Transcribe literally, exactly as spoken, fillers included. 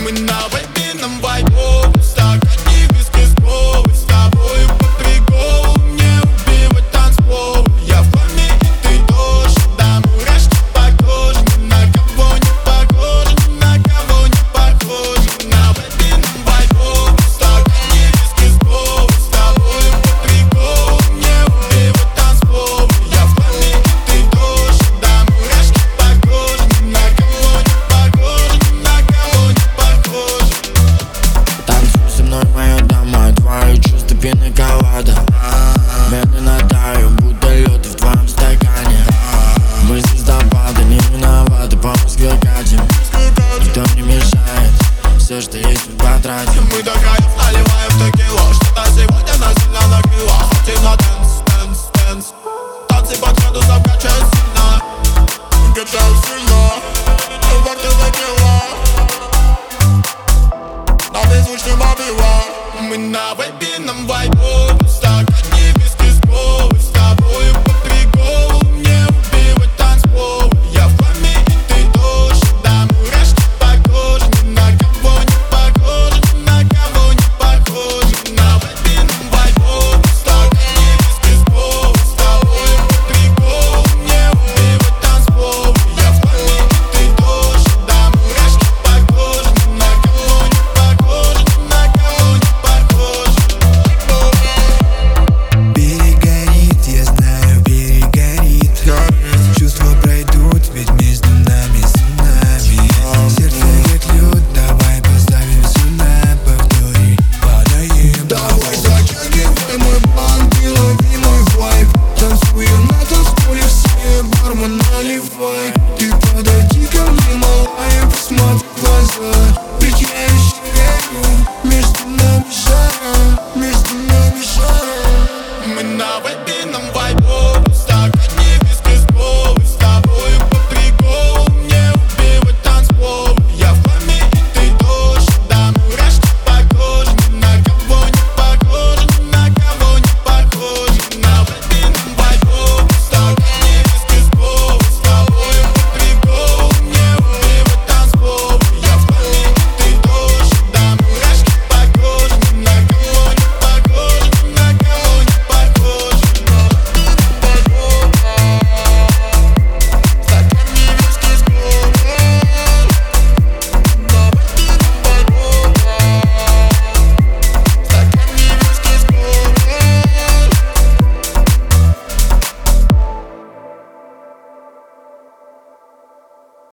Мы на вайбином вайбу, стакане виски с колой. С тобою по приколу мне убивать танцпол. Я в форме и ты тоже, да мурашки по коже. Ни на кого не похожи, ни на кого не похожи. Мы на вайбином вайбу, стакане виски с колой. С тобою по приколу мне убивать танцпол. Я в форме и ты тоже, да мурашки по коже. Ни на кого не похожи, ни на кого не похожи. Танцуй со мной, моя дама, твои чувства пина-колада. Медленно таю, будто лед в твоем стакане. Мы звездопады, не виноваты, по Москве катим. Никто не мешает, все, что есть, мы потратим. Мы до краев наливаем текилу. Что-то сегодня нас сильно накрыло. Хотим на дэнс, дэнс, дэнс. Танцы под градусом качают сильно. Качают сильно. Вот ты текила. На беззвучном обива. Мы на вайбином вайбу, стакане виски с колой. С тобою по приколу мне убивать танцпол. Я в форме и ты тоже, да мурашки по коже. Ни на кого не похожи, ни на кого не похожи. Мы на вайбином вайбу, стакане виски с колой. С тобою по приколу мне убивать танцпол. Я в форме и ты тоже, да мурашки по коже. Ни на кого не похожи, ни на кого не похожи. Перегорит, я знаю, перегорит. Чувства пройдут, ведь между нами цунами. Сердце как лед, давай поставим все на повторе. Падаем, давай затягивай мой банк и лови мой вайб. Танцуем на танцполе, все бармен наливай. Ты подойди ко мне, малая, посмотри в глаза.